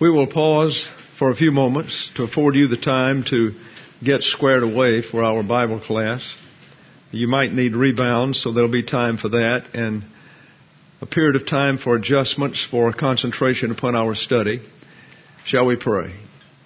We will pause for a few moments to afford you the time to get squared away for our Bible class. You might need rebounds, so there'll be time for that, and a period of time for adjustments for concentration upon our study. Shall we pray?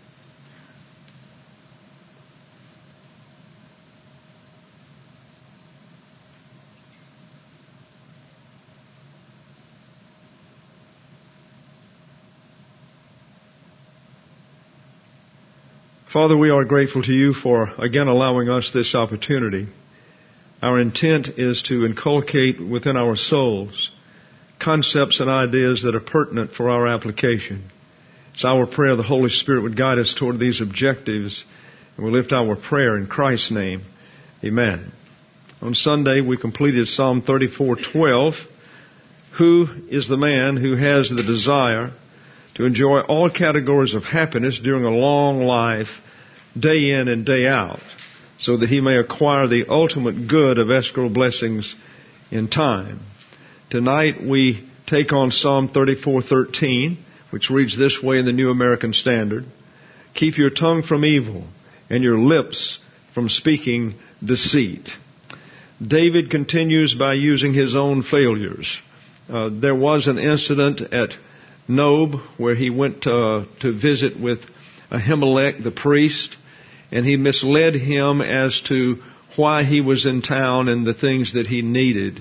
Father, we are grateful to you for again allowing us this opportunity. Our intent is to inculcate within our souls concepts and ideas that are pertinent for our application. It's our prayer the Holy Spirit would guide us toward these objectives, and we lift our prayer in Christ's name. Amen. On Sunday, we completed Psalm 34:12. Who is the man who has the desire to enjoy all categories of happiness during a long life, day in and day out, so that he may acquire the ultimate good of escrow blessings in time? Tonight we take on Psalm 34:13, which reads this way in the New American Standard: keep your tongue from evil and your lips from speaking deceit. David continues by using his own failures. There was an incident at Nob where he went to visit with Ahimelech, the priest, and he misled him as to why he was in town and the things that he needed.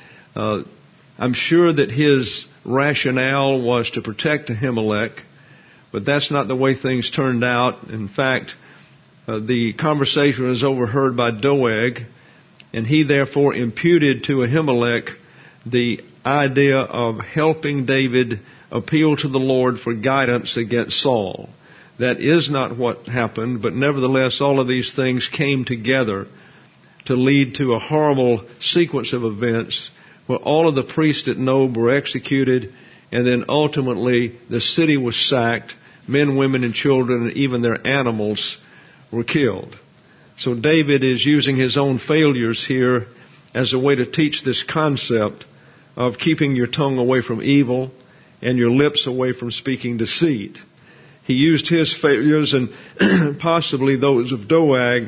I'm sure that his rationale was to protect Ahimelech, but that's not the way things turned out. In fact, the conversation was overheard by Doeg, and he therefore imputed to Ahimelech the idea of helping David appeal to the Lord for guidance against Saul. That is not what happened, but nevertheless all of these things came together to lead to a horrible sequence of events where all of the priests at Nob were executed, and then ultimately the city was sacked. Men, women, and children, and even their animals were killed. So David is using his own failures here as a way to teach this concept of keeping your tongue away from evil and your lips away from speaking deceit. He used his failures and possibly those of Doeg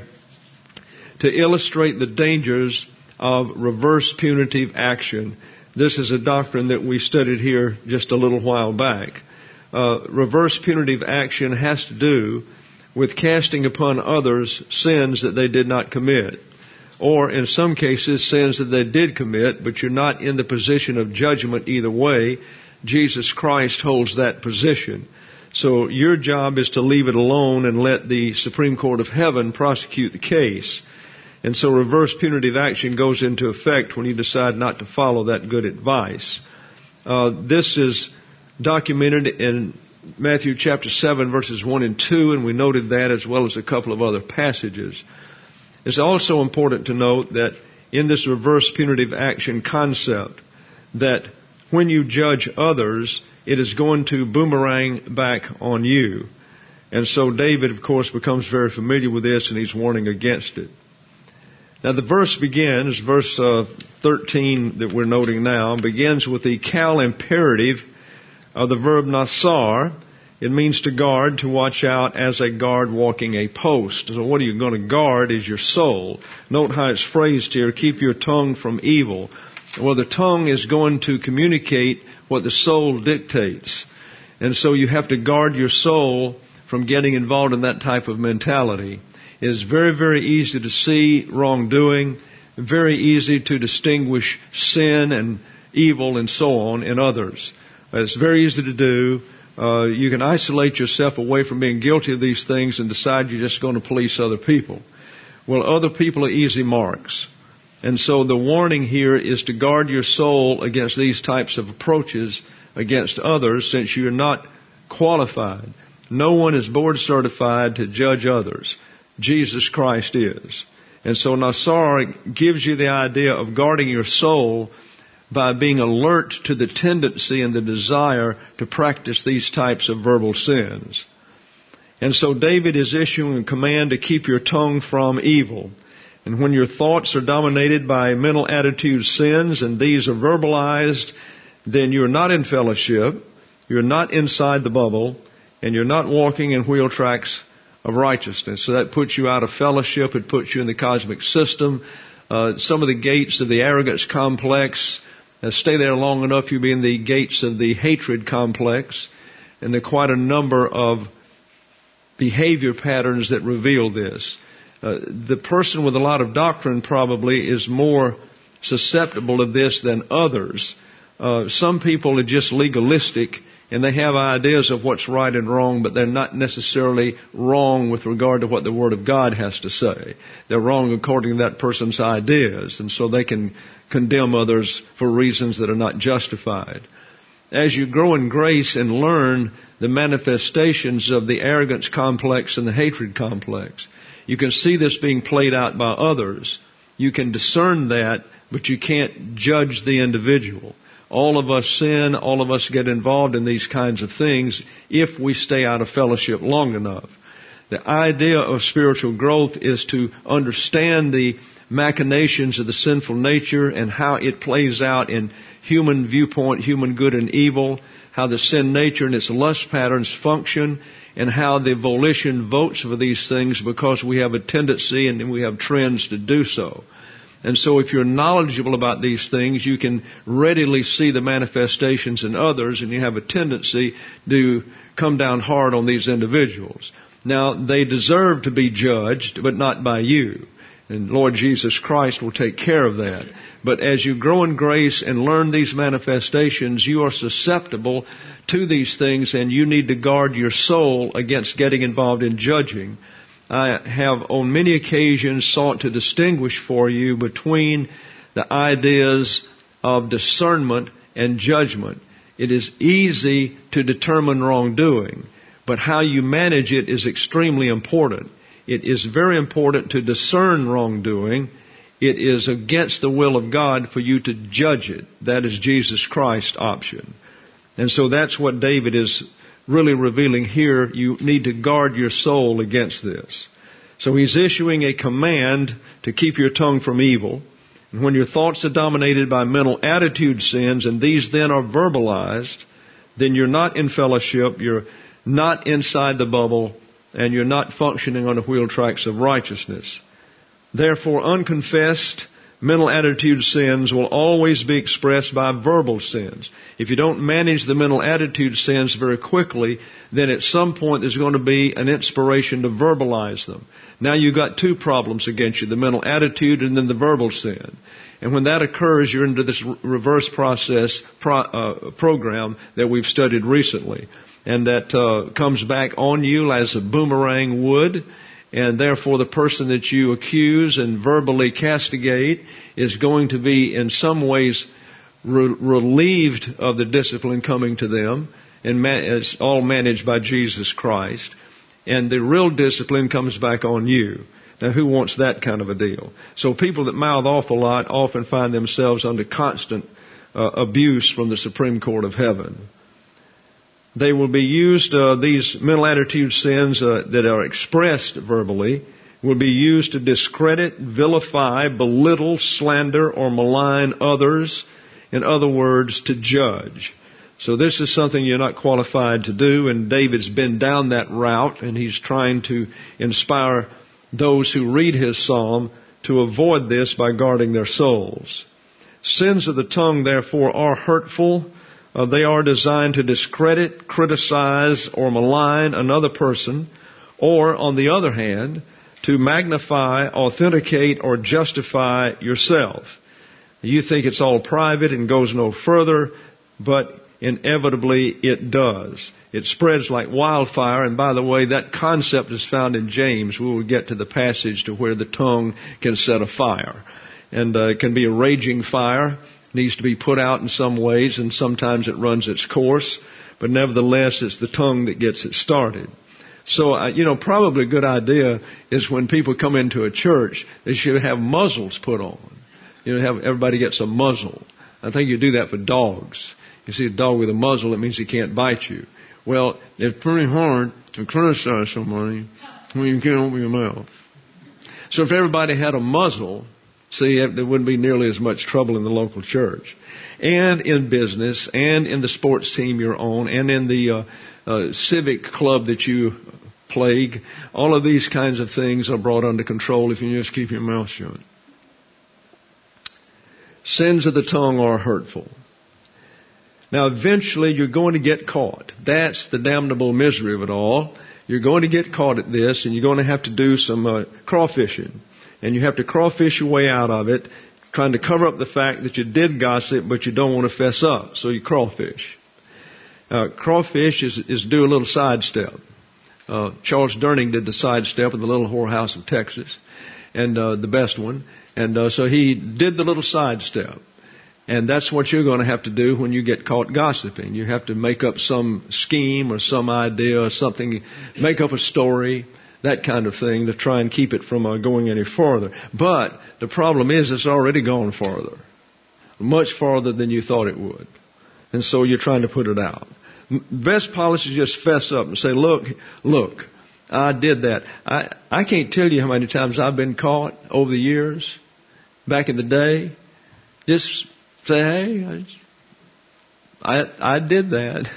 to illustrate the dangers of reverse punitive action. This is a doctrine that we studied here just a little while back. Reverse punitive action has to do with casting upon others sins that they did not commit, or in some cases sins that they did commit, but you're not in the position of judgment either way. Jesus Christ holds that position. So your job is to leave it alone and let the Supreme Court of Heaven prosecute the case. And so reverse punitive action goes into effect when you decide not to follow that good advice. This is documented in Matthew chapter 7 verses 1 and 2, and we noted that as well as a couple of other passages. It's also important to note that in this reverse punitive action concept, that when you judge others, it is going to boomerang back on you. And so David, of course, becomes very familiar with this, and he's warning against it. Now the verse begins, verse 13 that we're noting now, begins with the cal imperative of the verb nasar. It means to guard, to watch out as a guard walking a post. So what are you going to guard is your soul. Note how it's phrased here, keep your tongue from evil. Well, the tongue is going to communicate what the soul dictates. And so you have to guard your soul from getting involved in that type of mentality. It is very, very easy to see wrongdoing, very easy to distinguish sin and evil and so on in others. It's very easy to do. You can isolate yourself away from being guilty of these things and decide you're just going to police other people. Well, other people are easy marks. And so the warning here is to guard your soul against these types of approaches against others, since you're not qualified. No one is board certified to judge others. Jesus Christ is. And so Nasar gives you the idea of guarding your soul by being alert to the tendency and the desire to practice these types of verbal sins. And so David is issuing a command to keep your tongue from evil. And when your thoughts are dominated by mental attitude sins and these are verbalized, then you're not in fellowship, you're not inside the bubble, and you're not walking in wheel tracks of righteousness. So that puts you out of fellowship. It puts you in the cosmic system. Some of the gates of the arrogance complex, stay there long enough, you'll be in the gates of the hatred complex. And there are quite a number of behavior patterns that reveal this. The person with a lot of doctrine probably is more susceptible to this than others. Some people are just legalistic and they have ideas of what's right and wrong, but they're not necessarily wrong with regard to what the Word of God has to say. They're wrong according to that person's ideas, and so they can condemn others for reasons that are not justified. As you grow in grace and learn the manifestations of the arrogance complex and the hatred complex, you can see this being played out by others. You can discern that, but you can't judge the individual. All of us sin, all of us get involved in these kinds of things if we stay out of fellowship long enough. The idea of spiritual growth is to understand the machinations of the sinful nature and how it plays out in human viewpoint, human good and evil, how the sin nature and its lust patterns function, and how the volition votes for these things because we have a tendency and we have trends to do so. And so if you're knowledgeable about these things, you can readily see the manifestations in others, and you have a tendency to come down hard on these individuals. Now, they deserve to be judged, but not by you. And Lord Jesus Christ will take care of that. But as you grow in grace and learn these manifestations, you are susceptible to these things, and you need to guard your soul against getting involved in judging. I have on many occasions sought to distinguish for you between the ideas of discernment and judgment. It is easy to determine wrongdoing, but how you manage it is extremely important. It is very important to discern wrongdoing. It is against the will of God for you to judge it. That is Jesus Christ's option. And so that's what David is really revealing here. You need to guard your soul against this. So he's issuing a command to keep your tongue from evil. And when your thoughts are dominated by mental attitude sins, and these then are verbalized, then you're not in fellowship, you're not inside the bubble, and you're not functioning on the wheel tracks of righteousness. Therefore, unconfessed mental attitude sins will always be expressed by verbal sins. If you don't manage the mental attitude sins very quickly, then at some point there's going to be an inspiration to verbalize them. Now you've got two problems against you, the mental attitude and then the verbal sin. And when that occurs, you're into this reverse process program that we've studied recently. And that comes back on you as a boomerang would. And therefore the person that you accuse and verbally castigate is going to be in some ways relieved of the discipline coming to them. And it's all managed by Jesus Christ. And the real discipline comes back on you. Now, who wants that kind of a deal? So people that mouth off a lot often find themselves under constant abuse from the Supreme Court of Heaven. They will be used, these mental attitude sins that are expressed verbally will be used to discredit, vilify, belittle, slander, or malign others. In other words, to judge. So this is something you're not qualified to do, and David's been down that route, and he's trying to inspire those who read his psalm to avoid this by guarding their souls. Sins of the tongue, therefore, are hurtful. They are designed to discredit, criticize, or malign another person, or, on the other hand, to magnify, authenticate, or justify yourself. You think it's all private and goes no further, but inevitably it does. It spreads like wildfire, and by the way, that concept is found in James. We will get to the passage to where the tongue can set a fire. And it can be a raging fire. Needs to be put out in some ways, and sometimes it runs its course, but nevertheless it's the tongue that gets it started. So, probably a good idea is when people come into a church, they should have muzzles put on. Have everybody gets a muzzle. I think you do that for dogs. You see a dog with a muzzle, it means he can't bite you. Well, it's pretty hard to criticize somebody when you can't open your mouth. So if everybody had a muzzle, see, there wouldn't be nearly as much trouble in the local church. And in business, and in the sports team you're on, and in the civic club that you plague. All of these kinds of things are brought under control if you just keep your mouth shut. Sins of the tongue are hurtful. Now, eventually, you're going to get caught. That's the damnable misery of it all. You're going to get caught at this, and you're going to have to do some crawfishing. And you have to crawfish your way out of it, trying to cover up the fact that you did gossip, but you don't want to fess up. So you crawfish. Crawfish is do a little sidestep. Charles Durning did the sidestep in the Little Whorehouse of Texas, and the best one. And so he did the little sidestep. And that's what you're going to have to do when you get caught gossiping. You have to make up some scheme or some idea or something, make up a story, that kind of thing, to try and keep it from going any farther. But the problem is it's already gone farther, much farther than you thought it would. And so you're trying to put it out. Best policy is just fess up and say, look, I did that. I can't tell you how many times I've been caught over the years, back in the day. Just say, hey, I did that.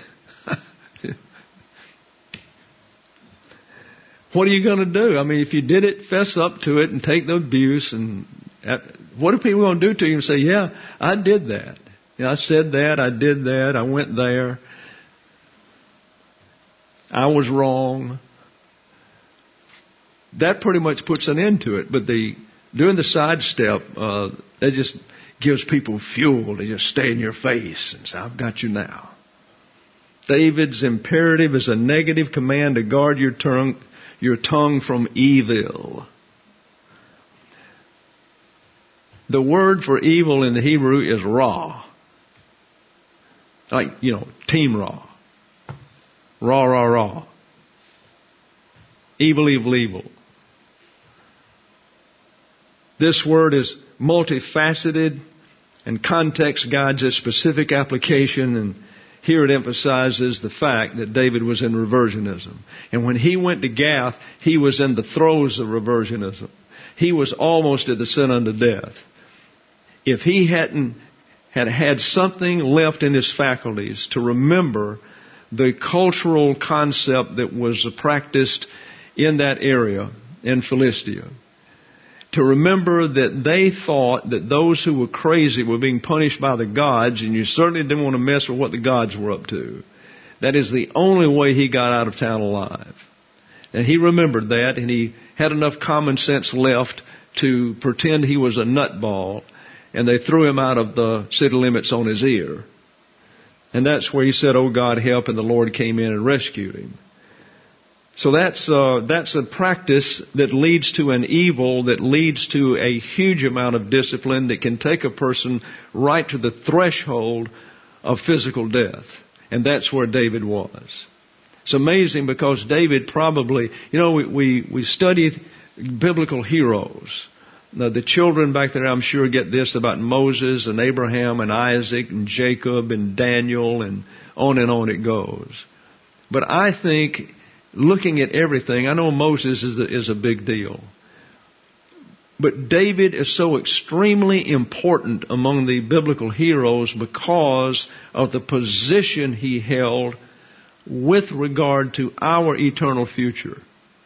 What are you going to do? I mean, if you did it, fess up to it and take the abuse. And what are people going to do to you and say, yeah, I did that. I said that, I did that, I went there. I was wrong. That pretty much puts an end to it. But doing the sidestep, that just gives people fuel to just stay in your face and say, I've got you now. David's imperative is a negative command to guard your tongue from evil. The word for evil in the Hebrew is ra. Like, team ra. Ra, ra, ra. Evil, evil, evil. This word is multifaceted, and context guides its specific application, and here it emphasizes the fact that David was in reversionism. And when he went to Gath, he was in the throes of reversionism. He was almost at the sin unto death. If he hadn't had something left in his faculties to remember the cultural concept that was practiced in that area, in Philistia, to remember that they thought that those who were crazy were being punished by the gods, and you certainly didn't want to mess with what the gods were up to. That is the only way he got out of town alive. And he remembered that, and he had enough common sense left to pretend he was a nutball, and they threw him out of the city limits on his ear. And that's where he said, "Oh God, help," and the Lord came in and rescued him. So that's a practice that leads to an evil, that leads to a huge amount of discipline that can take a person right to the threshold of physical death. And that's where David was. It's amazing because David probably, we study biblical heroes. Now, the children back there, I'm sure, get this about Moses and Abraham and Isaac and Jacob and Daniel, and on it goes. But I think, looking at everything, I know Moses is a big deal. But David is so extremely important among the biblical heroes because of the position he held with regard to our eternal future.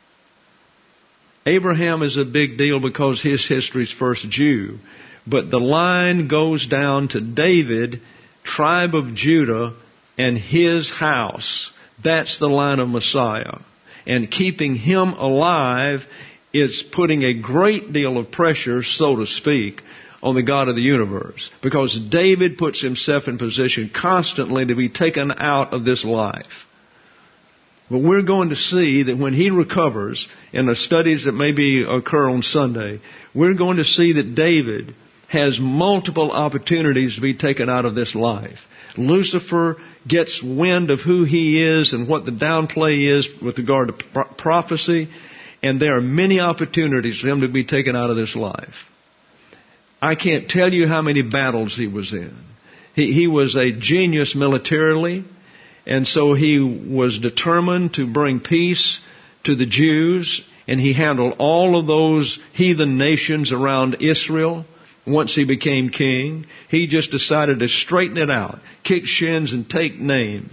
Abraham is a big deal because his history is first Jew. But the line goes down to David, tribe of Judah, and his house. That's the line of Messiah. And keeping him alive is putting a great deal of pressure, so to speak, on the God of the universe. Because David puts himself in position constantly to be taken out of this life. But we're going to see that when he recovers, in the studies that maybe occur on Sunday, we're going to see that David has multiple opportunities to be taken out of this life. Lucifer gets wind of who he is and what the downplay is with regard to prophecy, and there are many opportunities for him to be taken out of this life. I can't tell you how many battles he was in. He was a genius militarily. And so he was determined to bring peace to the Jews, and he handled all of those heathen nations around Israel once he became king. He just decided to straighten it out, kick shins and take names.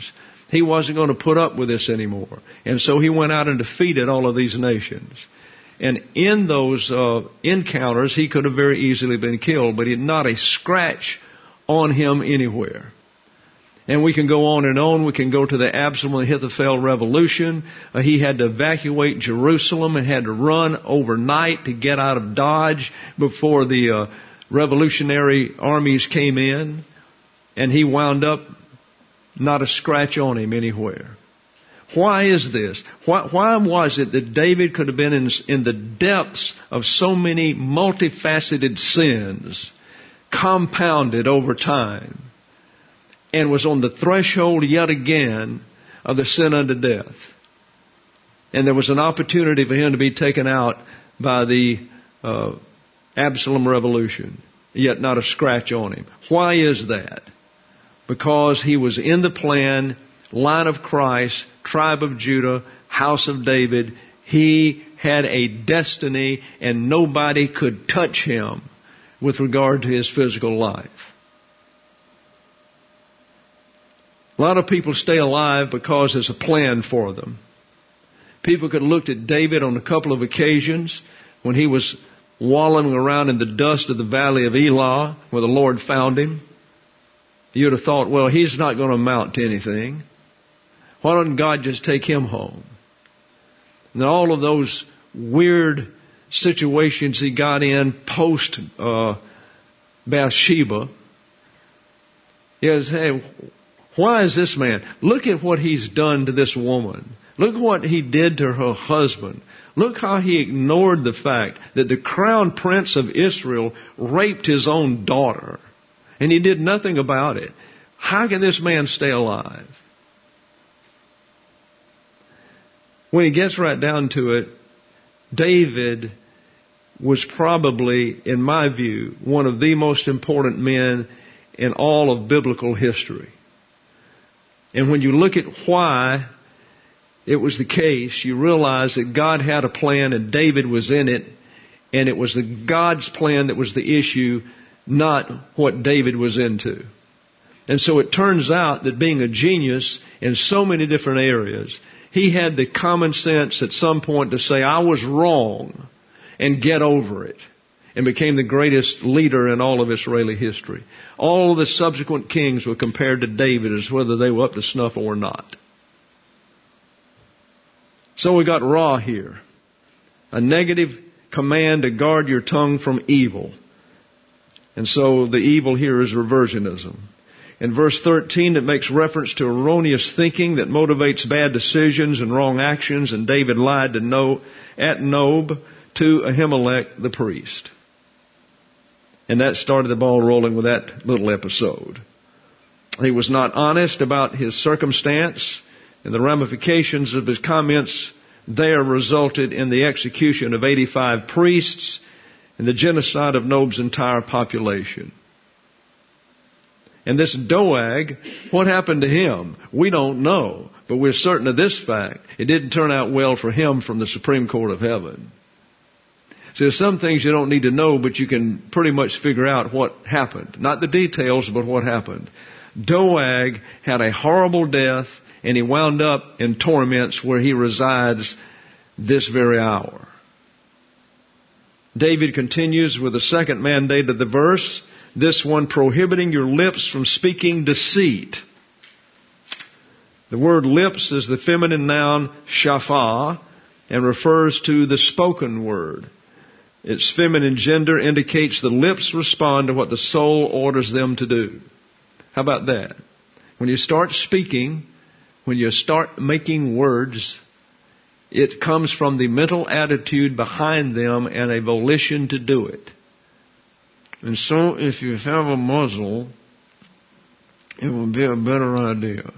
He wasn't going to put up with this anymore. And so he went out and defeated all of these nations. And in those encounters, he could have very easily been killed, but he had not a scratch on him anywhere. And we can go on and on. We can go to the Absalom and Ahithophel revolution. He had to evacuate Jerusalem and had to run overnight to get out of Dodge before the revolutionary armies came in. And he wound up not a scratch on him anywhere. Why is this? Why was it that David could have been in the depths of so many multifaceted sins, compounded over time, and was on the threshold yet again of the sin unto death? And there was an opportunity for him to be taken out by the Absalom revolution, yet not a scratch on him. Why is that? Because he was in the plan, line of Christ, tribe of Judah, house of David. He had a destiny, and nobody could touch him with regard to his physical life. A lot of people stay alive because there's a plan for them. People could have looked at David on a couple of occasions when he was wallowing around in the dust of the valley of Elah, where the Lord found him. You'd have thought, well, he's not going to amount to anything. Why doesn't God just take him home? And all of those weird situations he got in post Bathsheba. Yes, hey, why is this man? Look at what he's done to this woman. Look what he did to her husband. Look how he ignored the fact that the crown prince of Israel raped his own daughter. And he did nothing about it. How can this man stay alive? When he gets right down to it, David was probably, in my view, one of the most important men in all of biblical history. And when you look at why it was the case, you realize that God had a plan and David was in it, and it was God's plan that was the issue, not what David was into. And so it turns out that being a genius in so many different areas, he had the common sense at some point to say, I was wrong, and get over it, and became the greatest leader in all of Israeli history. All of the subsequent kings were compared to David as whether they were up to snuff or not. So we got Ra here. A negative command to guard your tongue from evil. And so the evil here is reversionism. In verse 13, it makes reference to erroneous thinking that motivates bad decisions and wrong actions, and David lied at Nob to Ahimelech the priest. And that started the ball rolling with that little episode. He was not honest about his circumstance, and the ramifications of his comments there resulted in the execution of 85 priests and the genocide of Nob's entire population. And this Doeg, what happened to him? We don't know, but we're certain of this fact. It didn't turn out well for him from the Supreme Court of Heaven. So there's some things you don't need to know, but you can pretty much figure out what happened. Not the details, but what happened. Doeg had a horrible death, and he wound up in torments where he resides this very hour. David continues with the second mandate of the verse, this one prohibiting your lips from speaking deceit. The word lips is the feminine noun shafah and refers to the spoken word. Its feminine gender indicates the lips respond to what the soul orders them to do. How about that? When you start speaking, when you start making words, it comes from the mental attitude behind them and a volition to do it. And so if you have a muzzle, it will be a better idea.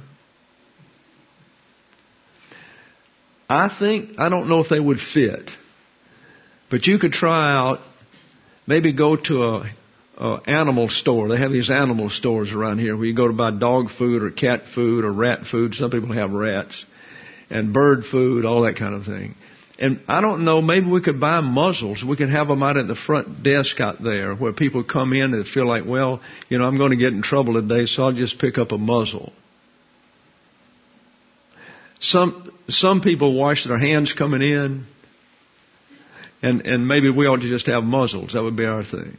I don't know if they would fit, but you could try out, maybe go to a animal store. They have these animal stores around here where you go to buy dog food or cat food or rat food. Some people have rats. And bird food, all that kind of thing. And I don't know, maybe we could buy muzzles. We could have them out at the front desk out there where people come in and feel like, well, I'm going to get in trouble today, so I'll just pick up a muzzle. Some people wash their hands coming in, and maybe we ought to just have muzzles. That would be our thing.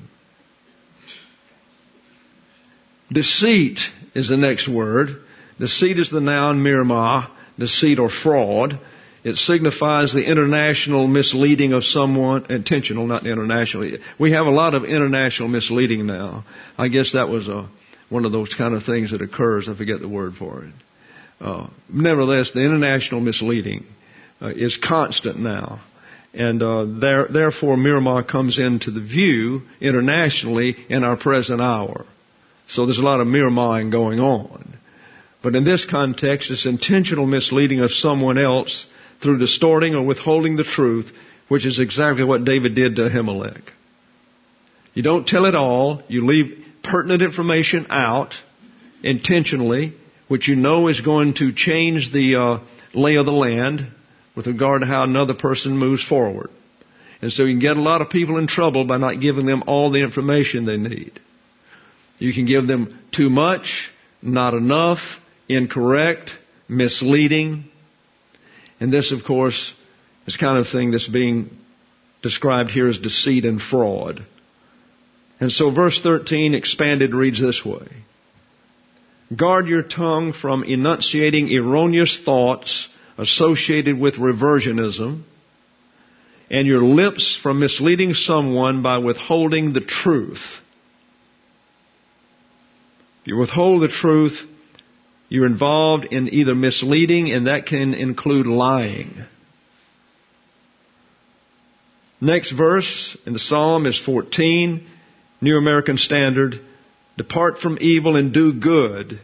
Deceit is the next word. Deceit is the noun mirma, deceit or fraud. It signifies the international misleading of someone, intentional, not international. We have a lot of international misleading now. I guess that was one of those kind of things that occurs. I forget the word for it. Nevertheless, the international misleading is constant now. And therefore, mirma comes into the view internationally in our present hour. So there's a lot of mirmaing going on. But in this context, it's intentional misleading of someone else through distorting or withholding the truth, which is exactly what David did to Ahimelech. You don't tell it all. You leave pertinent information out intentionally, which you know is going to change the lay of the land with regard to how another person moves forward. And so you can get a lot of people in trouble by not giving them all the information they need. You can give them too much, not enough, incorrect, misleading. And this, of course, is the kind of thing that's being described here as deceit and fraud. And so verse 13 expanded reads this way. Guard your tongue from enunciating erroneous thoughts associated with reversionism, and your lips from misleading someone by withholding the truth. If you withhold the truth, you're involved in either misleading, and that can include lying. Next verse in the Psalm is 14, New American Standard. Depart from evil and do good.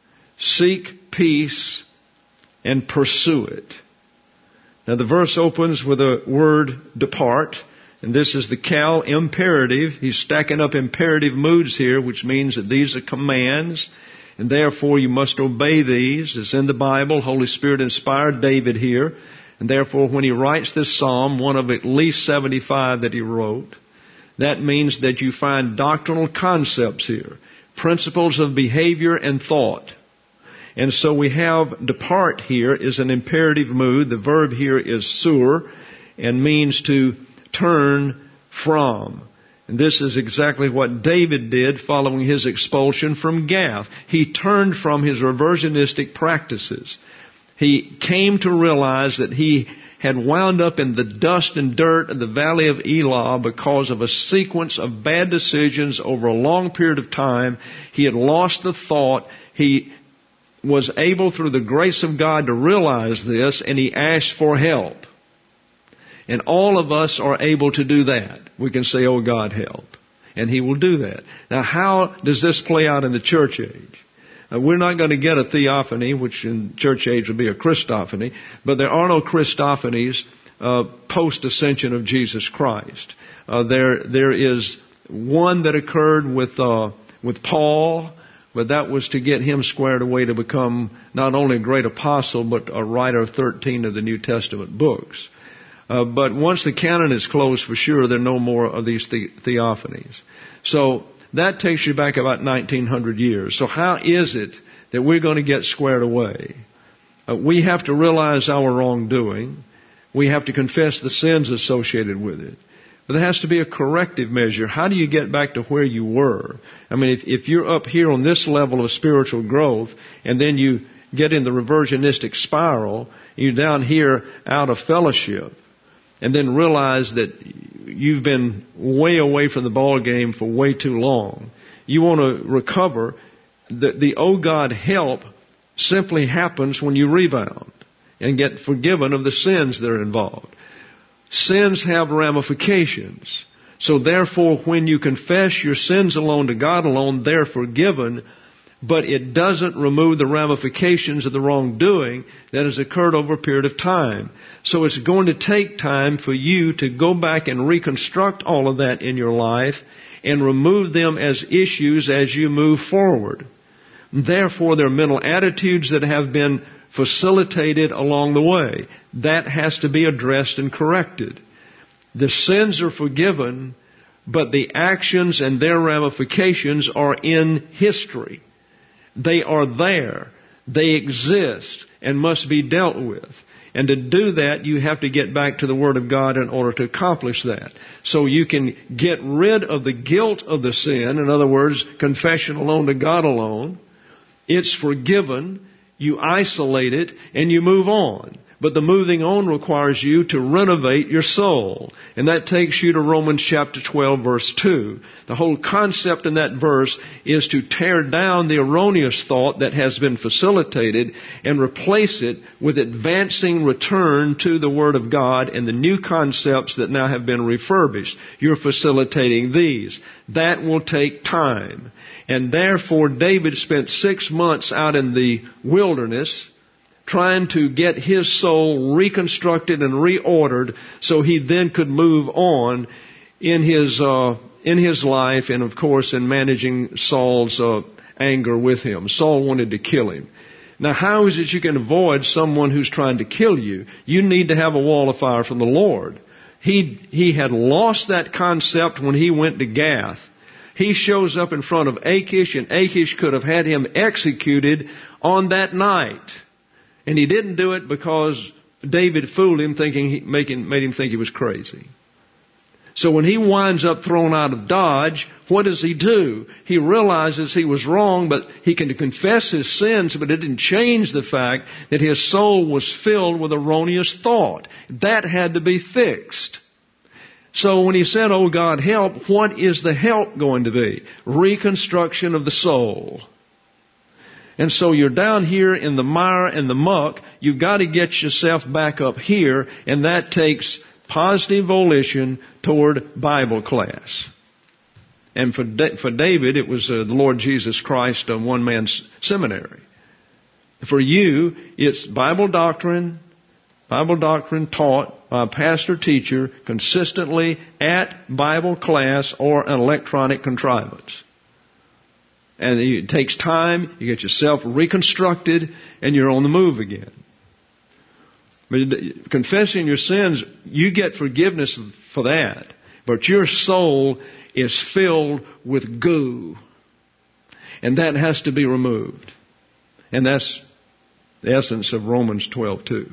Seek peace and pursue it. Now the verse opens with the word depart. And this is the Cal imperative. He's stacking up imperative moods here, which means that these are commands, and therefore you must obey these. It's in the Bible. Holy Spirit inspired David here. And therefore when he writes this psalm, one of at least 75 that he wrote, that means that you find doctrinal concepts here, principles of behavior and thought. And so we have depart here is an imperative mood. The verb here is sur and means to turn from. And this is exactly what David did following his expulsion from Gath. He turned from his reversionistic practices. He came to realize that he had wound up in the dust and dirt of the valley of Elah because of a sequence of bad decisions over a long period of time. He had lost the thought. He was able through the grace of God to realize this, and he asked for help. And all of us are able to do that. We can say, oh God, help. And he will do that. Now how does this play out in the church age? We're not going to get a theophany, which in church age would be a Christophany, but there are no Christophanies post-ascension of Jesus Christ. There is one that occurred with Paul, but that was to get him squared away to become not only a great apostle, but a writer of 13 of the New Testament books. But once the canon is closed for sure, there are no more of these theophanies. So that takes you back about 1900 years. So how is it that we're going to get squared away? We have to realize our wrongdoing. We have to confess the sins associated with it. But there has to be a corrective measure. How do you get back to where you were? I mean, if you're up here on this level of spiritual growth, and then you get in the reversionistic spiral, you're down here out of fellowship, and then realize that you've been way away from the ball game for way too long. You want to recover. The oh God help simply happens when you rebound and get forgiven of the sins that are involved. Sins have ramifications. So therefore, when you confess your sins alone to God alone, they're forgiven. But it doesn't remove the ramifications of the wrongdoing that has occurred over a period of time. So it's going to take time for you to go back and reconstruct all of that in your life and remove them as issues as you move forward. Therefore, there are mental attitudes that have been facilitated along the way. That has to be addressed and corrected. The sins are forgiven, but the actions and their ramifications are in history. They are there. They exist and must be dealt with. And to do that, you have to get back to the Word of God in order to accomplish that. So you can get rid of the guilt of the sin. In other words, confession alone to God alone. It's forgiven. You isolate it and you move on. But the moving on requires you to renovate your soul. And that takes you to Romans chapter 12, verse 2. The whole concept in that verse is to tear down the erroneous thought that has been facilitated and replace it with advancing return to the Word of God and the new concepts that now have been refurbished. You're facilitating these. That will take time. And therefore, David spent 6 months out in the wilderness trying to get his soul reconstructed and reordered so he then could move on in his life and, of course, in managing Saul's anger with him. Saul wanted to kill him. Now, how is it you can avoid someone who's trying to kill you? You need to have a wall of fire from the Lord. He had lost that concept when he went to Gath. He shows up in front of Achish, and Achish could have had him executed on that night. And he didn't do it because David fooled him, made him think he was crazy. So when he winds up thrown out of Dodge, what does he do? He realizes he was wrong, but he can confess his sins, but it didn't change the fact that his soul was filled with erroneous thought. That had to be fixed. So when he said, "Oh God, help," what is the help going to be? Reconstruction of the soul. And so you're down here in the mire and the muck. You've got to get yourself back up here, and that takes positive volition toward Bible class. And for David, it was the Lord Jesus Christ, a one-man seminary. For you, it's Bible doctrine taught by a pastor-teacher consistently at Bible class or an electronic contrivance. And it takes time, you get yourself reconstructed, and you're on the move again. But confessing your sins, you get forgiveness for that. But your soul is filled with goo. And that has to be removed. And that's the essence of Romans 12:2.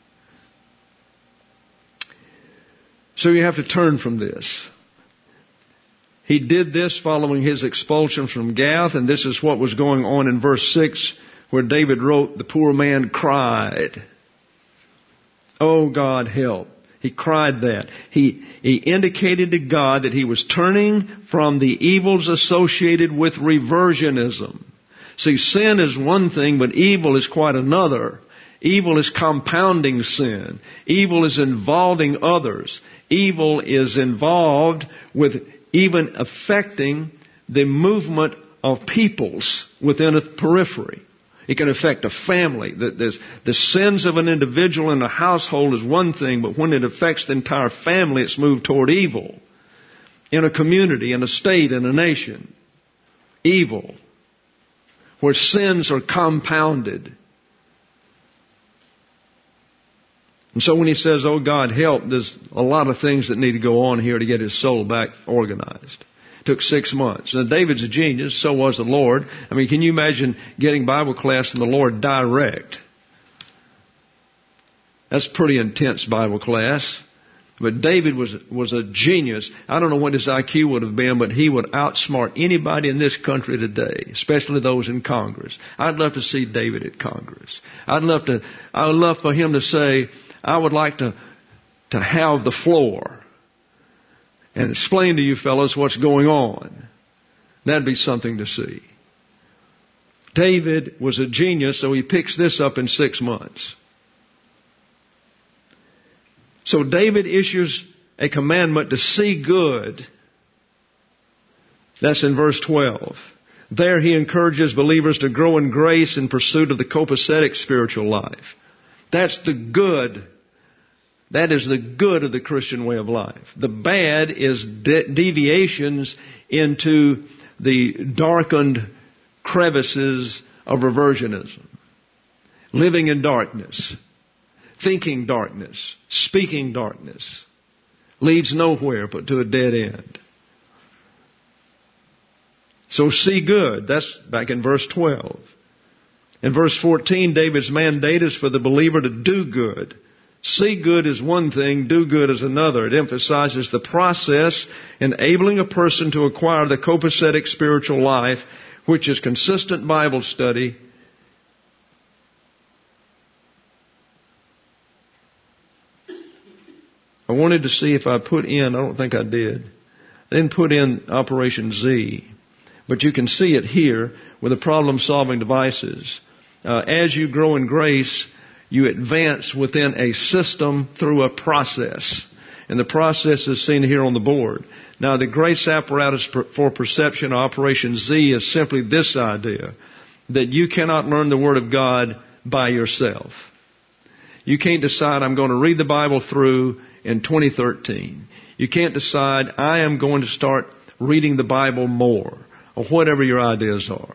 So you have to turn from this. He did this following his expulsion from Gath, and this is what was going on in verse 6, where David wrote, "The poor man cried, 'Oh God, help.'" He cried that. He indicated to God that he was turning from the evils associated with reversionism. See, sin is one thing, but evil is quite another. Evil is compounding sin. Evil is involving others. Evil is involved with even affecting the movement of peoples within a periphery. It can affect a family. The sins of an individual in a household is one thing, but when it affects the entire family, it's moved toward evil. In a community, in a state, in a nation, evil. Where sins are compounded. And so when he says, "Oh God, help," there's a lot of things that need to go on here to get his soul back organized. It took 6 months. Now David's a genius, so was the Lord. I mean, can you imagine getting Bible class from the Lord direct? That's pretty intense Bible class. But David was a genius. I don't know what his IQ would have been, but he would outsmart anybody in this country today, especially those in Congress. I'd love to see David at Congress. I would love for him to say, "I would like to have the floor and explain to you fellows what's going on." That'd be something to see. David was a genius, so he picks this up in 6 months. So David issues a commandment to see good. That's in verse 12. There he encourages believers to grow in grace in pursuit of the copacetic spiritual life. That's the good. That is the good of the Christian way of life. The bad is deviations into the darkened crevices of reversionism. Living in darkness. Thinking darkness, speaking darkness, leads nowhere but to a dead end. So see good. That's back in verse 12. In verse 14, David's mandate is for the believer to do good. See good is one thing, do good is another. It emphasizes the process enabling a person to acquire the copacetic spiritual life, which is consistent Bible study, I wanted to see if I put in, I don't think I did. I didn't put in Operation Z. But you can see it here with the problem-solving devices. As you grow in grace, you advance within a system through a process. And the process is seen here on the board. Now, the grace apparatus for perception, Operation Z, is simply this idea, that you cannot learn the Word of God by yourself. You can't decide, I'm going to read the Bible through in 2013. You can't decide, I am going to start reading the Bible more, or whatever your ideas are.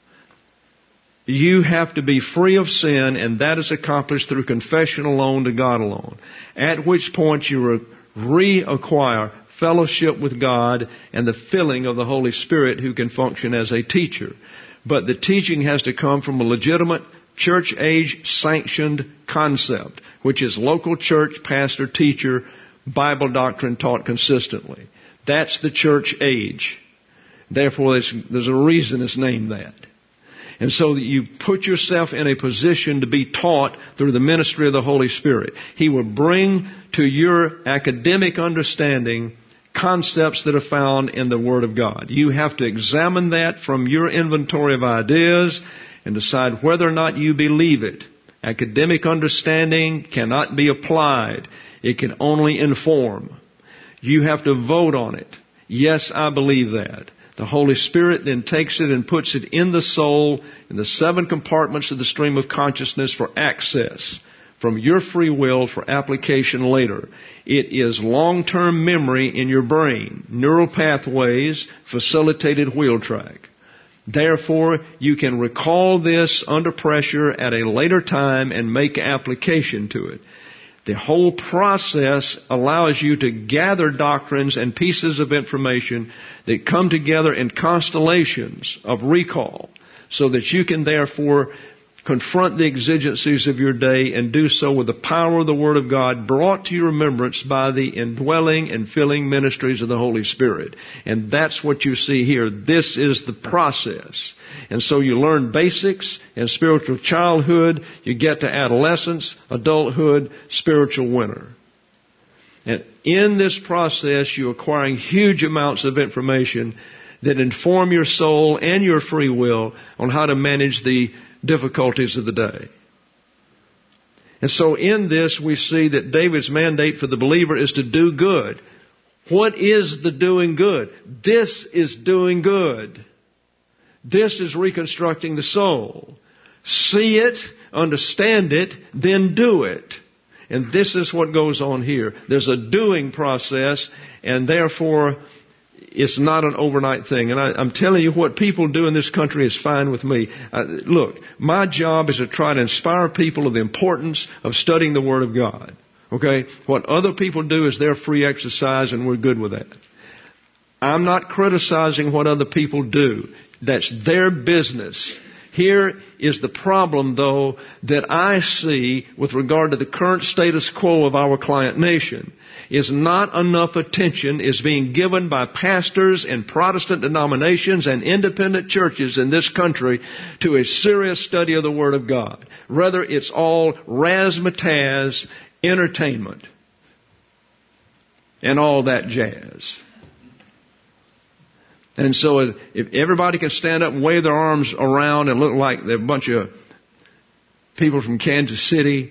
You have to be free of sin, and that is accomplished through confession alone to God alone. At which point you reacquire fellowship with God and the filling of the Holy Spirit, who can function as a teacher. But the teaching has to come from a legitimate church age sanctioned concept, which is local church, pastor, teacher, Bible doctrine taught consistently. That's the church age. Therefore, there's a reason it's named that. And so that you put yourself in a position to be taught through the ministry of the Holy Spirit. He will bring to your academic understanding concepts that are found in the Word of God. You have to examine that from your inventory of ideas and decide whether or not you believe it. Academic understanding cannot be applied. It can only inform. You have to vote on it. Yes, I believe that. The Holy Spirit then takes it and puts it in the soul, in the 7 compartments of the stream of consciousness for access from your free will for application later. It is long-term memory in your brain, neural pathways, facilitated wheel track. Therefore, you can recall this under pressure at a later time and make application to it. The whole process allows you to gather doctrines and pieces of information that come together in constellations of recall, so that you can therefore confront the exigencies of your day and do so with the power of the Word of God brought to your remembrance by the indwelling and filling ministries of the Holy Spirit. And that's what you see here. This is the process. And so you learn basics in spiritual childhood. You get to adolescence, adulthood, spiritual winter. And in this process, you're acquiring huge amounts of information that inform your soul and your free will on how to manage the difficulties of the day. And so in this we see that David's mandate for the believer is to do good. What is the doing good? This is doing good. This is reconstructing the soul. See it, understand it, then do it. And this is what goes on here. There's a doing process, and therefore it's not an overnight thing. And I'm telling you, what people do in this country is fine with me. Look, my job is to try to inspire people of the importance of studying the Word of God. Okay? What other people do is their free exercise, and we're good with that. I'm not criticizing what other people do. That's their business. Here is the problem, though, that I see with regard to the current status quo of our client nation. Is not enough attention is being given by pastors in Protestant denominations and independent churches in this country to a serious study of the Word of God. Rather, it's all razzmatazz entertainment and all that jazz. And so if everybody can stand up and wave their arms around and look like they're a bunch of people from Kansas City,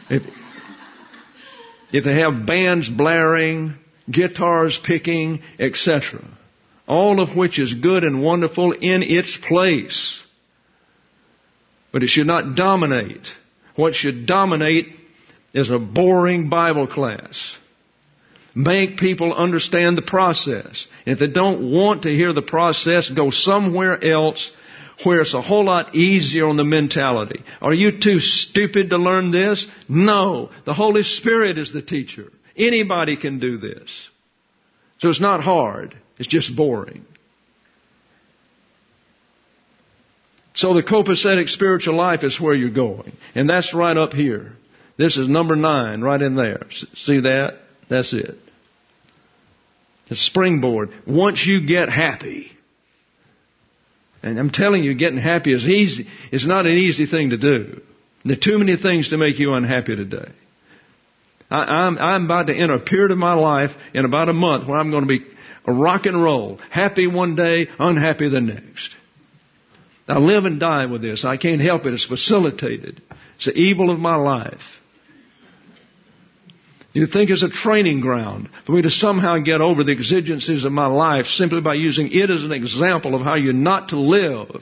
if they have bands blaring, guitars picking, etc., all of which is good and wonderful in its place. But it should not dominate. What should dominate is a boring Bible class. Make people understand the process. And if they don't want to hear the process, go somewhere else where it's a whole lot easier on the mentality. Are you too stupid to learn this? No. The Holy Spirit is the teacher. Anybody can do this. So it's not hard. It's just boring. So the copacetic spiritual life is where you're going. And that's right up here. This is number 9, right in there. See that? That's it. The springboard. Once you get happy. And I'm telling you, getting happy is easy. It's not an easy thing to do. There are too many things to make you unhappy today. I'm about to enter a period of my life in about a month where I'm going to be a rock and roll. Happy one day, unhappy the next. I live and die with this. I can't help it. It's facilitated. It's the evil of my life. You think it's a training ground for me to somehow get over the exigencies of my life simply by using it as an example of how you're not to live.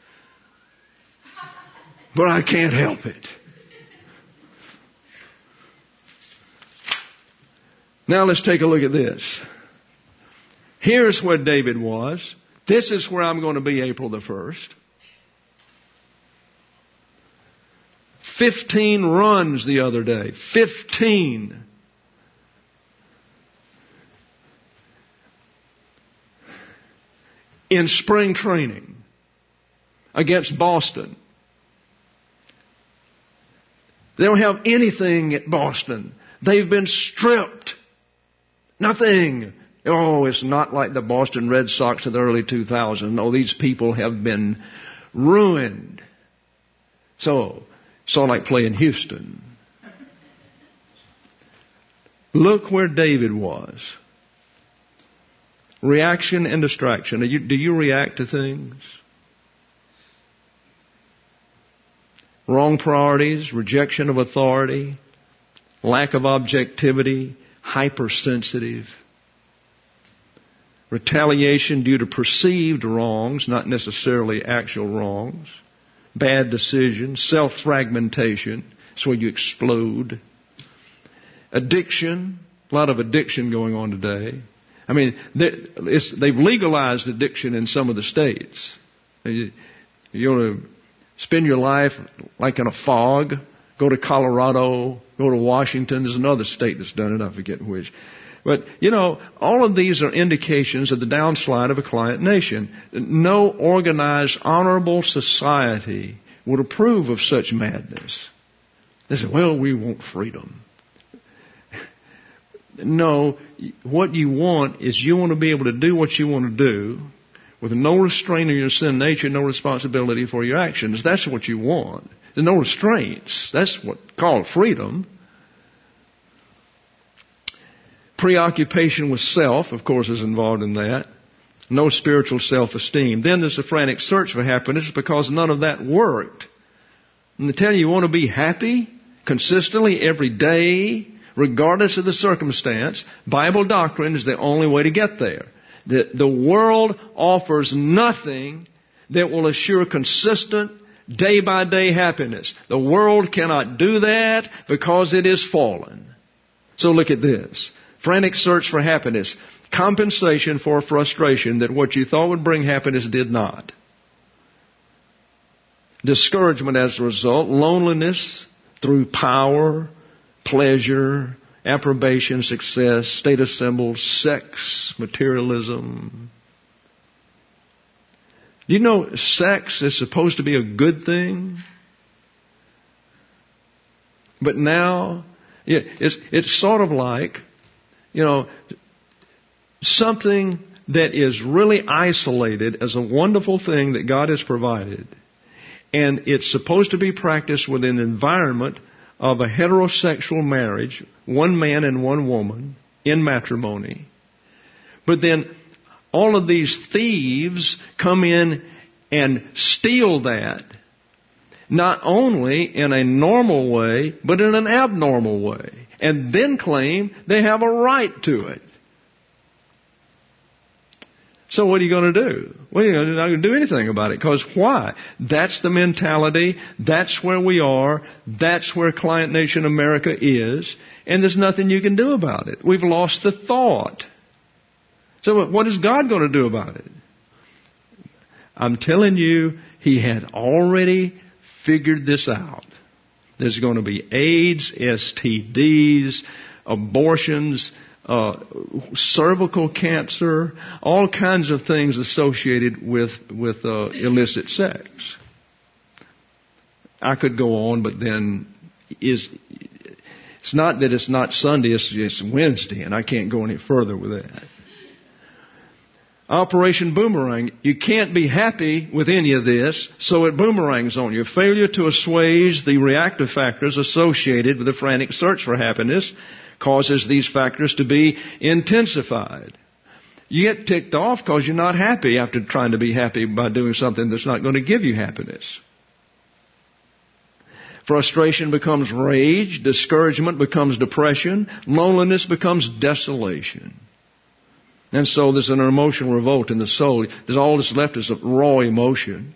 But I can't help it. Now let's take a look at this. Here's where David was. This is where I'm going to be April the 1st. 15 runs the other day. 15. In spring training against Boston. They don't have anything at Boston. They've been stripped. Nothing. Oh, it's not like the Boston Red Sox of the early 2000s. No, these people have been ruined. So, sort of like playing Houston. Look where David was. Reaction and distraction. Do you react to things? Wrong priorities, rejection of authority, lack of objectivity, hypersensitive. Retaliation due to perceived wrongs, not necessarily actual wrongs. Bad decisions, self-fragmentation. That's where you explode. Addiction. A lot of addiction going on today. I mean, they've legalized addiction in some of the states. You want to spend your life like in a fog? Go to Colorado, go to Washington. There's another state that's done it. I forget which. But, all of these are indications of the downslide of a client nation. No organized, honorable society would approve of such madness. They say, well, we want freedom. No, what you want is you want to be able to do what you want to do with no restraint of your sin nature, no responsibility for your actions. That's what you want. There's no restraints. That's what's called freedom. Preoccupation with self, of course, is involved in that. No spiritual self-esteem. Then there's a frantic search for happiness because none of that worked. And they tell you want to be happy consistently every day, regardless of the circumstance. Bible doctrine is the only way to get there. The world offers nothing that will assure consistent, day-by-day happiness. The world cannot do that because it is fallen. So look at this. Frantic search for happiness. Compensation for frustration that what you thought would bring happiness did not. Discouragement as a result. Loneliness through power, pleasure, approbation, success, status symbols, sex, materialism. Do you know sex is supposed to be a good thing? But now, it's sort of like, something that is really isolated as a wonderful thing that God has provided. And it's supposed to be practiced within an environment of a heterosexual marriage, one man and one woman, in matrimony. But then all of these thieves come in and steal that, not only in a normal way, but in an abnormal way, and then claim they have a right to it. So what are you going to do? Well, you're not going to do anything about it. Because why? That's the mentality. That's where we are. That's where Client Nation America is. And there's nothing you can do about it. We've lost the thought. So what is God going to do about it? I'm telling you, He had already figured this out. There's going to be AIDS, STDs, abortions, cervical cancer, all kinds of things associated with illicit sex. I could go on, but then it's not that it's not Sunday, it's Wednesday, and I can't go any further with that. Operation Boomerang. You can't be happy with any of this, so it boomerangs on you. Failure to assuage the reactive factors associated with the frantic search for happiness causes these factors to be intensified. You get ticked off because you're not happy after trying to be happy by doing something that's not going to give you happiness. Frustration becomes rage, discouragement becomes depression, loneliness becomes desolation. And so there's an emotional revolt in the soul. There's all that's left is a raw emotion.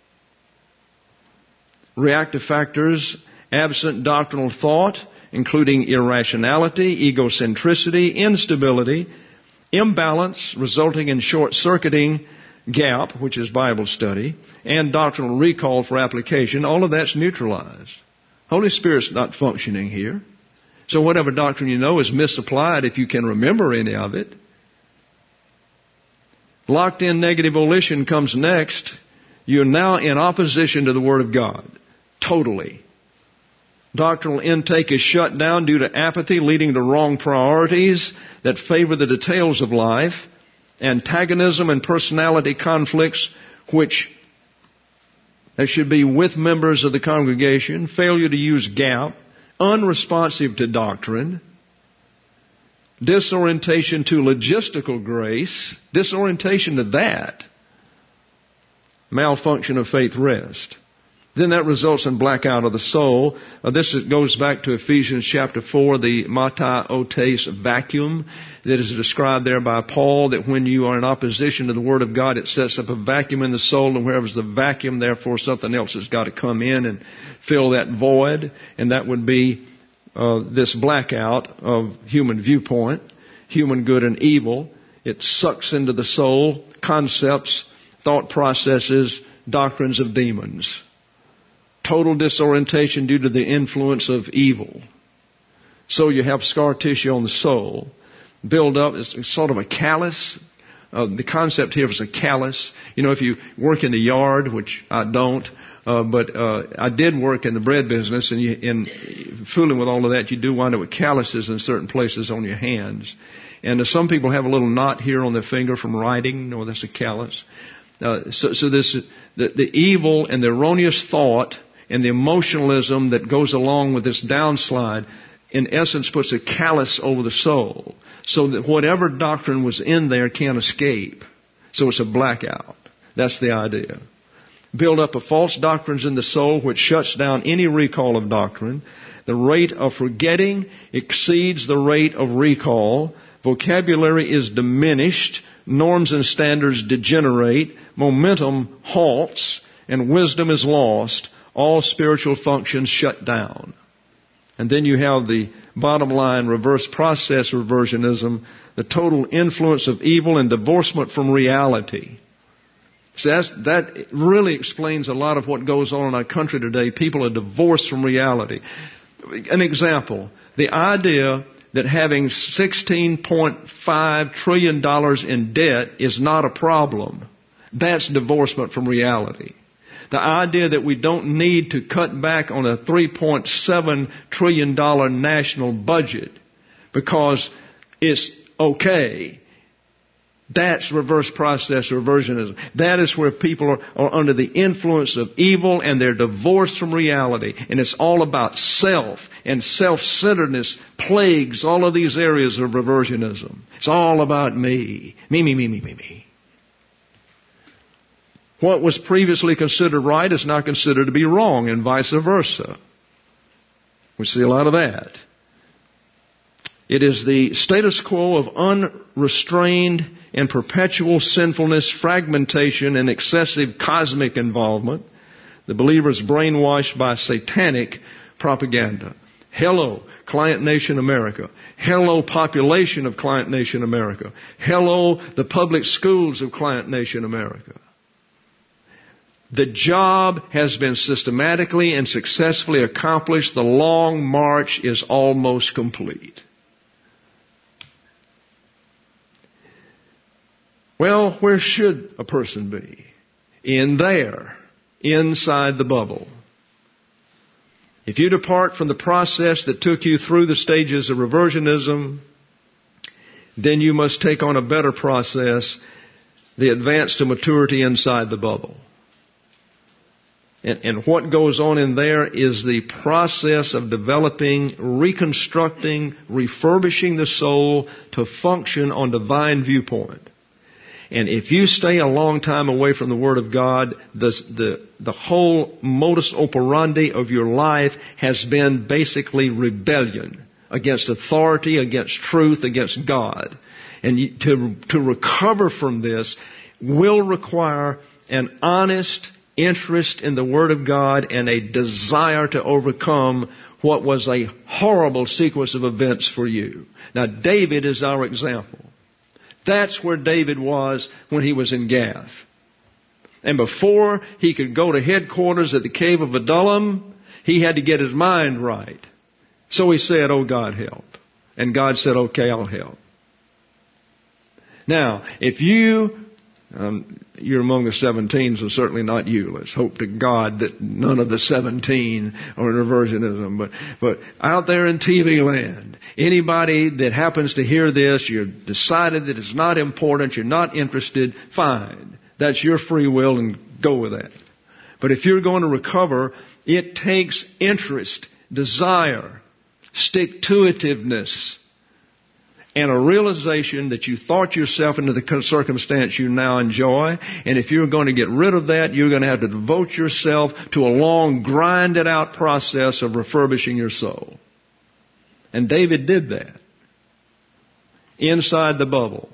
Reactive factors, absent doctrinal thought, including irrationality, egocentricity, instability, imbalance resulting in short-circuiting gap, which is Bible study, and doctrinal recall for application, all of that's neutralized. Holy Spirit's not functioning here. So whatever doctrine you know is misapplied if you can remember any of it. Locked-in negative volition comes next. You're now in opposition to the Word of God. Totally. Doctrinal intake is shut down due to apathy, leading to wrong priorities that favor the details of life, antagonism and personality conflicts, which there should be with members of the congregation, failure to use gap, unresponsive to doctrine, disorientation to logistical grace, disorientation to that, malfunction of faith rest. Then that results in blackout of the soul. This goes back to Ephesians chapter 4, the mata otes vacuum that is described there by Paul, that when you are in opposition to the Word of God, it sets up a vacuum in the soul, and wherever there's a vacuum, therefore something else has got to come in and fill that void, and that would be this blackout of human viewpoint, human good and evil. It sucks into the soul concepts, thought processes, doctrines of demons. Total disorientation due to the influence of evil. So you have scar tissue on the soul. Build up, it's sort of a callus. The concept here is a callus. You know, if you work in the yard, which I don't, but I did work in the bread business, and in fooling with all of that, you do wind up with calluses in certain places on your hands. And some people have a little knot here on their finger from writing. No, that's a callus. So this, the evil and the erroneous thought and the emotionalism that goes along with this downslide, in essence, puts a callus over the soul, so that whatever doctrine was in there can't escape. So it's a blackout. That's the idea. Build up of false doctrines in the soul, which shuts down any recall of doctrine. The rate of forgetting exceeds the rate of recall. Vocabulary is diminished. Norms and standards degenerate. Momentum halts. And wisdom is lost. All spiritual functions shut down. And then you have the bottom line, reverse process reversionism, the total influence of evil and divorcement from reality. So that really explains a lot of what goes on in our country today. People are divorced from reality. An example, the idea that having $16.5 trillion in debt is not a problem. That's divorcement from reality. The idea that we don't need to cut back on a $3.7 trillion national budget because it's okay. That's reverse process reversionism. That is where people are under the influence of evil and they're divorced from reality. And it's all about self, and self-centeredness plagues all of these areas of reversionism. It's all about me. Me. What was previously considered right is now considered to be wrong, and vice versa. We see a lot of that. It is the status quo of unrestrained and perpetual sinfulness, fragmentation, and excessive cosmic involvement. The believer is brainwashed by satanic propaganda. Hello, Client Nation America. Hello, population of Client Nation America. Hello, the public schools of Client Nation America. The job has been systematically and successfully accomplished. The long march is almost complete. Well, where should a person be? In there, inside the bubble. If you depart from the process that took you through the stages of reversionism, then you must take on a better process, the advance to maturity inside the bubble. And what goes on in there is the process of developing, reconstructing, refurbishing the soul to function on divine viewpoint. And if you stay a long time away from the Word of God, the whole modus operandi of your life has been basically rebellion against authority, against truth, against God. And to recover from this will require an honest interest in the Word of God and a desire to overcome what was a horrible sequence of events for you. Now, David is our example. That's where David was when he was in Gath. And before he could go to headquarters at the cave of Adullam, he had to get his mind right. So he said, "Oh God, help." And God said, "Okay, I'll help." Now, if you're among the 17, so certainly not you. Let's hope to God that none of the 17 are in reversionism. But out there in TV land, anybody that happens to hear this, you've decided that it's not important, you're not interested, fine. That's your free will and go with that. But if you're going to recover, it takes interest, desire, stick-to-itiveness, and a realization that you thought yourself into the circumstance you now enjoy. And if you're going to get rid of that, you're going to have to devote yourself to a long, grinded-out process of refurbishing your soul. And David did that inside the bubble.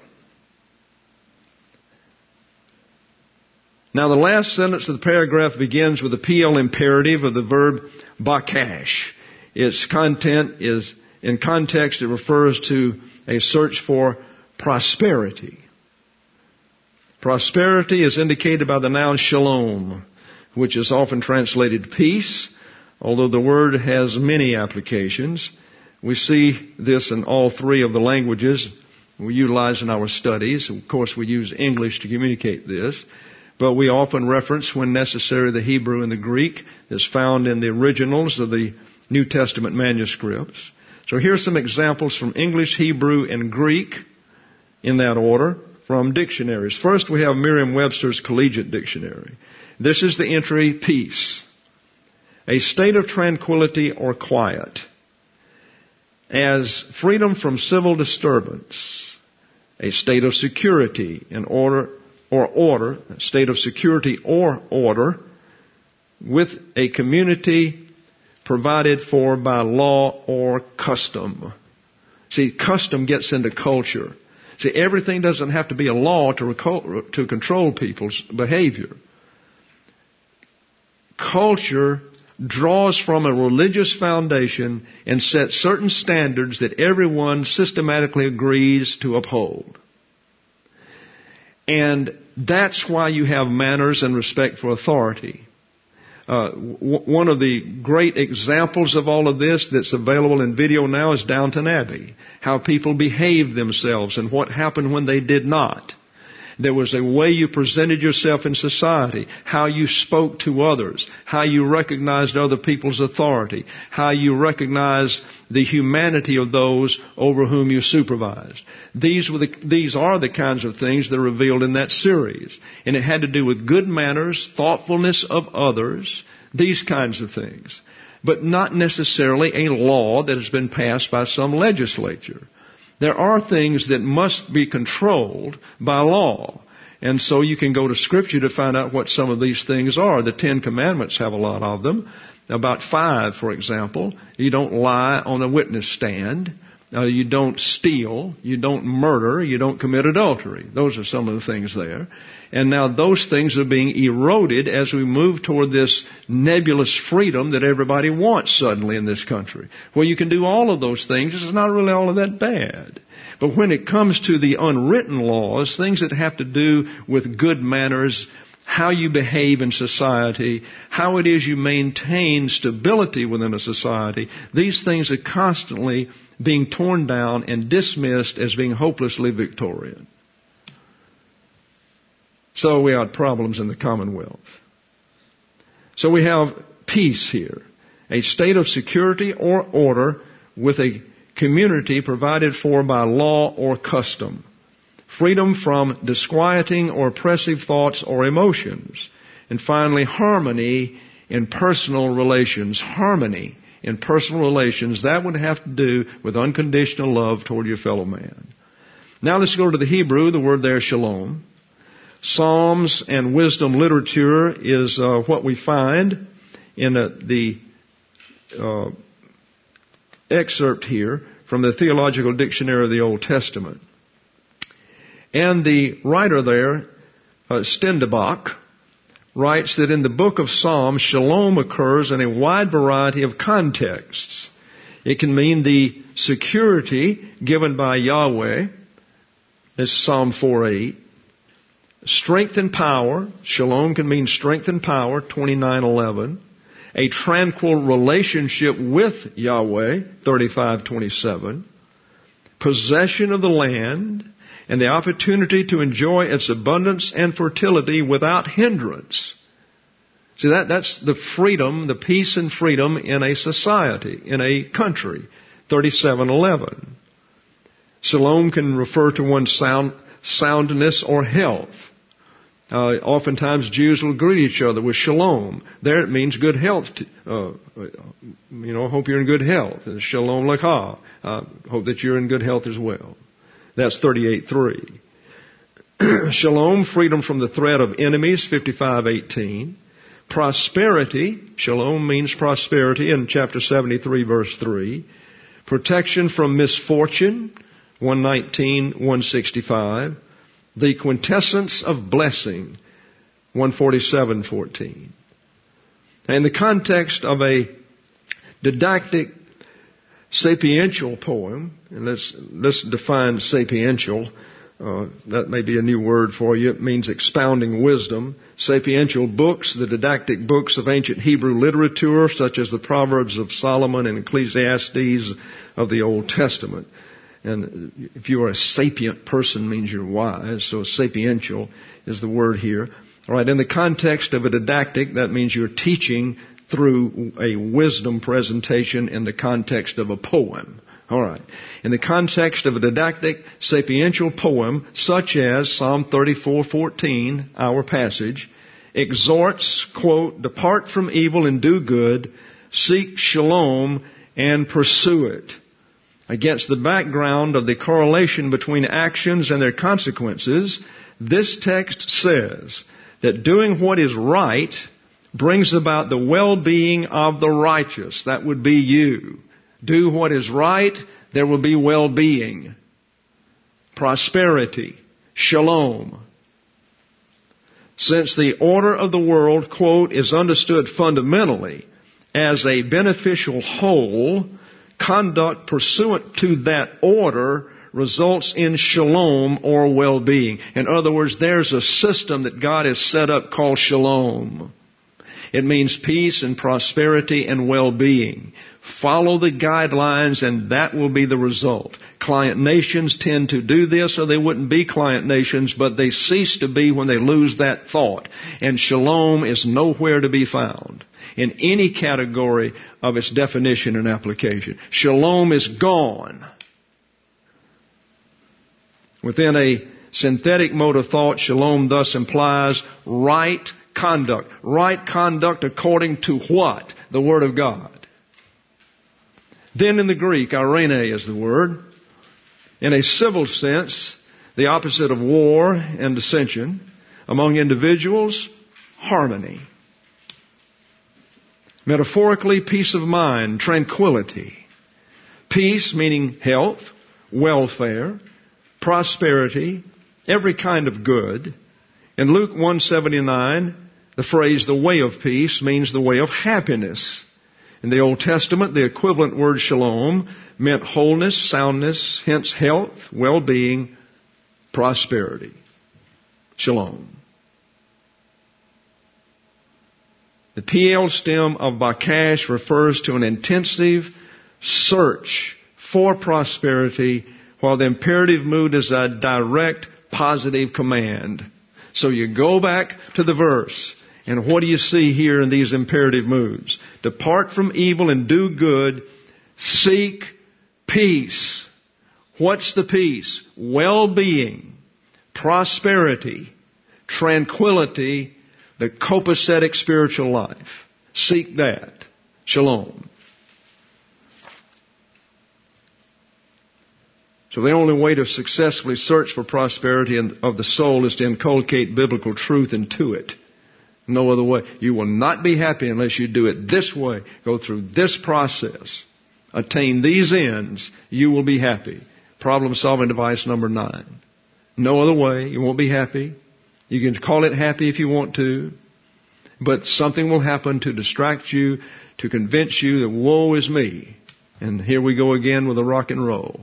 Now, the last sentence of the paragraph begins with the PL imperative of the verb bakash. Its content is, in context, it refers to a search for prosperity. Prosperity is indicated by the noun shalom, which is often translated peace, although the word has many applications. We see this in all three of the languages we utilize in our studies. Of course, we use English to communicate this, but we often reference, when necessary, the Hebrew and the Greek that's found in the originals of the New Testament manuscripts. So here's some examples from English, Hebrew, and Greek in that order from dictionaries. First, we have Merriam-Webster's Collegiate Dictionary. This is the entry, peace. A state of tranquility or quiet. As freedom from civil disturbance. A state of security and order, a state of security or order with a community provided for by law or custom. See, custom gets into culture. See, everything doesn't have to be a law to control people's behavior. Culture draws from a religious foundation and sets certain standards that everyone systematically agrees to uphold. And that's why you have manners and respect for authority. One of the great examples of all of this that's available in video now is Downton Abbey. How people behaved themselves and what happened when they did not. There was a way you presented yourself in society, how you spoke to others, how you recognized other people's authority, how you recognized the humanity of those over whom you supervised. These are the kinds of things that are revealed in that series. And it had to do with good manners, thoughtfulness of others, these kinds of things. But not necessarily a law that has been passed by some legislature. There are things that must be controlled by law. And so you can go to Scripture to find out what some of these things are. The 10 Commandments have a lot of them. About 5, for example. You don't lie on a witness stand. You don't steal. You don't murder. You don't commit adultery. Those are some of the things there. And now those things are being eroded as we move toward this nebulous freedom that everybody wants suddenly in this country. Well, you can do all of those things. It's not really all of that bad. But when it comes to the unwritten laws, things that have to do with good manners, how you behave in society, how it is you maintain stability within a society, these things are constantly being torn down and dismissed as being hopelessly Victorian. So we had problems in the Commonwealth. So we have peace here. a state of security or order with a community provided for by law or custom. Freedom from disquieting or oppressive thoughts or emotions. And finally, harmony in personal relations. Harmony in personal relations. That would have to do with unconditional love toward your fellow man. Now let's go to the Hebrew. The word there is shalom. Psalms and wisdom literature is what we find in the excerpt here from the Theological Dictionary of the Old Testament. And the writer there, Stendebach, writes that in the book of Psalms, shalom occurs in a wide variety of contexts. It can mean the security given by Yahweh. That's Psalm 4:8. Strength and power. Shalom can mean strength and power, 29:11. A tranquil relationship with Yahweh, 35:27. Possession of the land and the opportunity to enjoy its abundance and fertility without hindrance. See, that's the freedom, the peace and freedom in a society, in a country, 37:11. Shalom can refer to one's soundness or health. Oftentimes Jews will greet each other with shalom. There it means good health. Hope you're in good health. Shalom lekah. Hope that you're in good health as well. That's 38:3. Shalom, freedom from the threat of enemies, 55:18. Prosperity, shalom means prosperity in chapter 73, verse 3. Protection from misfortune, 119, 165. The quintessence of blessing, 147:14. In the context of a didactic sapiential poem, and let's define sapiential. That may be a new word for you. It means expounding wisdom. Sapiential books, the didactic books of ancient Hebrew literature, such as the Proverbs of Solomon and Ecclesiastes of the Old Testament. And if you are a sapient person, means you're wise. So sapiential is the word here. All right, in the context of a didactic, that means you're teaching through a wisdom presentation in the context of a poem. All right. In the context of a didactic, sapiential poem, such as Psalm 34:14, our passage, exhorts, quote, depart from evil and do good, seek shalom and pursue it. Against the background of the correlation between actions and their consequences, this text says that doing what is right brings about the well-being of the righteous. That would be you. Do what is right, there will be well-being, prosperity, shalom. Since the order of the world, quote, is understood fundamentally as a beneficial whole, conduct pursuant to that order results in shalom or well-being. In other words, there's a system that God has set up called shalom. It means peace and prosperity and well-being. Follow the guidelines and that will be the result. Client nations tend to do this or they wouldn't be client nations, but they cease to be when they lose that thought. And shalom is nowhere to be found in any category of its definition and application. Shalom is gone. Within a synthetic mode of thought, shalom thus implies right conduct. Right conduct according to what? The Word of God. Then in the Greek, irene is the word. In a civil sense, the opposite of war and dissension. Among individuals, harmony. Metaphorically, peace of mind, tranquility. Peace meaning health, welfare, prosperity, every kind of good. In Luke 1:79, the phrase the way of peace means the way of happiness. In the Old Testament, the equivalent word shalom meant wholeness, soundness, hence health, well-being, prosperity. Shalom. The PL stem of bakash refers to an intensive search for prosperity, while the imperative mood is a direct positive command. So you go back to the verse, and what do you see here in these imperative moods? Depart from evil and do good. Seek peace. What's the peace? Well-being, prosperity, tranquility, the copacetic spiritual life. Seek that. Shalom. So the only way to successfully search for prosperity of the soul is to inculcate biblical truth into it. No other way. You will not be happy unless you do it this way. Go through this process. Attain these ends. You will be happy. Problem-solving device number 9. No other way. You won't be happy. You can call it happy if you want to. But something will happen to distract you, to convince you that woe is me. And here we go again with the rock and roll.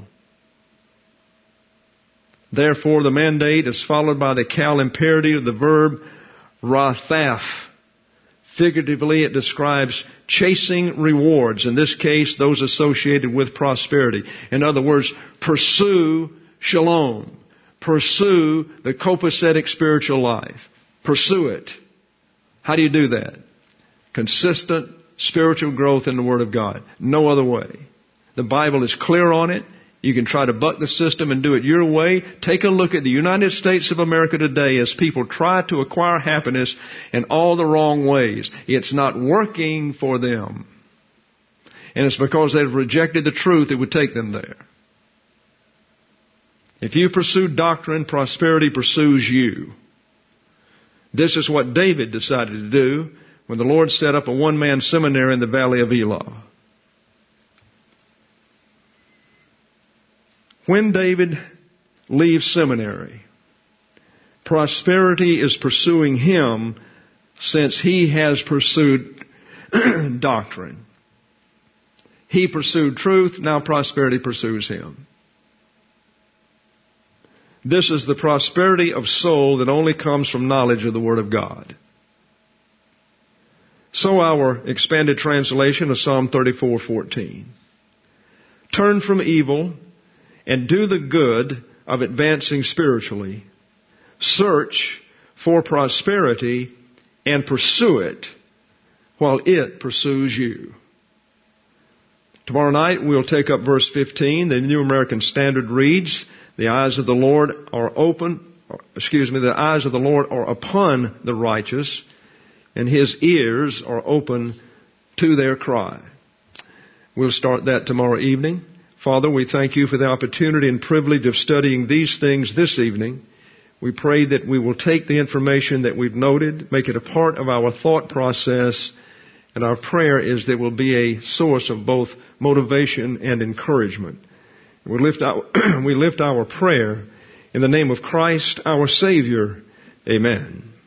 Therefore, the mandate is followed by the cal imperative of the verb rathaf. Figuratively, it describes chasing rewards. In this case, those associated with prosperity. In other words, pursue shalom. Pursue the copacetic spiritual life. Pursue it. How do you do that? Consistent spiritual growth in the Word of God. No other way. The Bible is clear on it. You can try to buck the system and do it your way. Take a look at the United States of America today as people try to acquire happiness in all the wrong ways. It's not working for them. And it's because they've rejected the truth that would take them there. If you pursue doctrine, prosperity pursues you. This is what David decided to do when the Lord set up a one-man seminary in the valley of Elah. When David leaves seminary, prosperity is pursuing him since he has pursued doctrine. He pursued truth, now prosperity pursues him. This is the prosperity of soul that only comes from knowledge of the Word of God. So our expanded translation of Psalm 34:14. Turn from evil and do the good of advancing spiritually. Search for prosperity and pursue it while it pursues you. Tomorrow night we'll take up verse 15. The New American Standard reads, the eyes of the Lord are the eyes of the Lord are upon the righteous, and His ears are open to their cry. We'll start that tomorrow evening. Father, we thank You for the opportunity and privilege of studying these things this evening. We pray that we will take the information that we've noted, make it a part of our thought process, and our prayer is that it will be a source of both motivation and encouragement. We lift our prayer in the name of Christ, our Savior. Amen.